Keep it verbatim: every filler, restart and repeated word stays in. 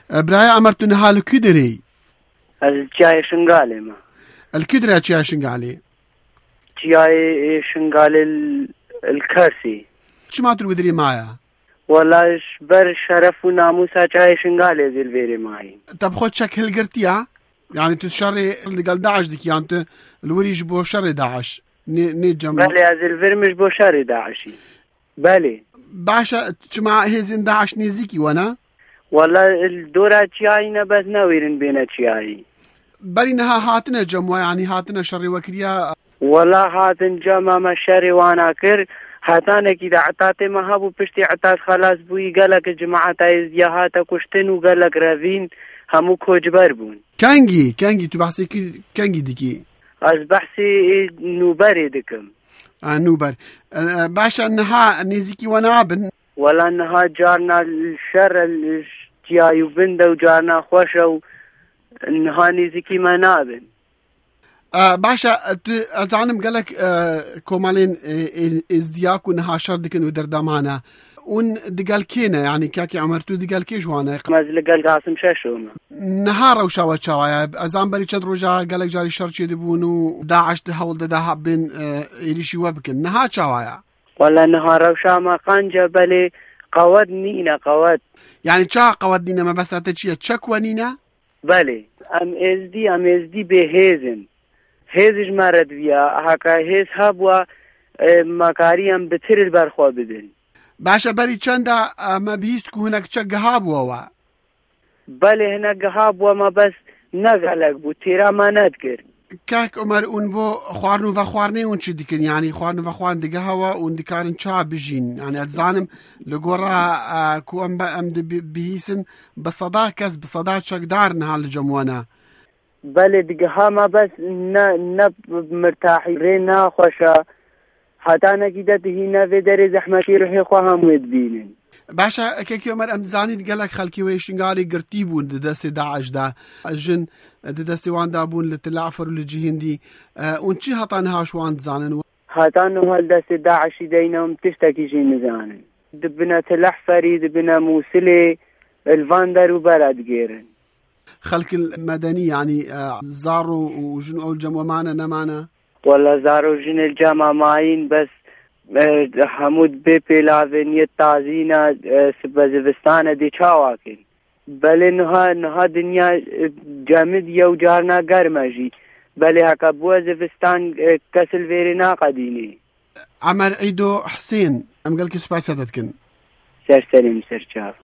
براي عمرتو نهال كدري الجاي شنقالي ما الكدري تشيا شنقالي جاي شنقالي الكرسي شو ما ترودري معايا والله بر شرف وناموسا جاي شنقالي ذي الفيري معي طب خد شكل قرتيها يعني تشري اللي قال داعش ديك يعني انت الوريج بو شر داعش نجم بلي هذا الفير مش بو شر داعشي بلي باشا تشمع هزين داعش نزيكي وانا والله الدورة جاينا بس نويرن بينا جاي بل انها هاتنا جموع يعني هاتنا شر وكريا والله هاتن جمع ما شر وانا كر هاتانا كده عطاتي ما هابو بشتي عطات خلاص بوي قالك جماعة يا هاتا كشتن وقالك رافين همو كوجبر بون كانجي كانجي تو بحثي كانجي ديكي از بحثي نوبري دكم آه نوبر آه باشا انها نزيكي وانا بن ولا انها جارنا الشر الجيايو بنده وجارنا خوشو انها نزيكي ما نابن آه باشا ازعنم قالك آه كومالين آه ازدياك ونها شر دكن ودردامانا ون دقال كينا يعني كاكي عمرتو دقال كيش وانا مازل قال قاسم شاشوما نهار وشاوة شاوة ازان بري چند روجا قالك جاري شرچي دبونو داعش تحول داها بين ايريشي وبكن نهار شاوة والله نهار وشاما قانجا بلي قواد نينا قواد يعني چا قواد نينا ما بس اتشي تشك ونينا بلي ام از دي ام از دي بهيزن هيزج مرد بيا هكا هيز هبوا مكاري ام بتر البرخوا بدن باشا بري چندا ما بيست كو هناك چك هابوا بله هناك هابوا ما بس نغلق بو تيرا ما ندكر كاك عمر اون بو خوارنو و خوارني اون چي ديكن يعني خوارنو و خوارن ديگه هوا اون ديكارن چا بجين يعني اتزانم لغورا كو ام ام بيسن بصدا كس بصدا چك دار نهال جموانا بله ديگه ها ما بس ن مرتاحي رينا خوشا هاتانا كده هنا في دار زحمتي روحي خواهم ودبينن باشا كيكي عمر ام زاني قالك خلكي ويشنغاري قرتيبون ددست داعش دا الجن ددست وان دابون لتلعفر للجهندي أه ونشي هاتانها شوان زانن هاتانو هالدست داعش دينهم تشتكي جي نزانن دبنا تلحفري دبنا موسلي الفاندر وبلد غيرن خلق المدني يعني أه زارو وجن اول جمع معنا نمانا والله زارو جن الجامعة معين بس حمود بيبي لاذنية تازينا سبزبستانة دي چاواكن بله نها نها دنيا جامد يو جارنا گرمجي بله هكا بوزبستان كسل فيرنا قديني عمر عيدو حسين ام قالك سباساتتكن سر سليم سر شاف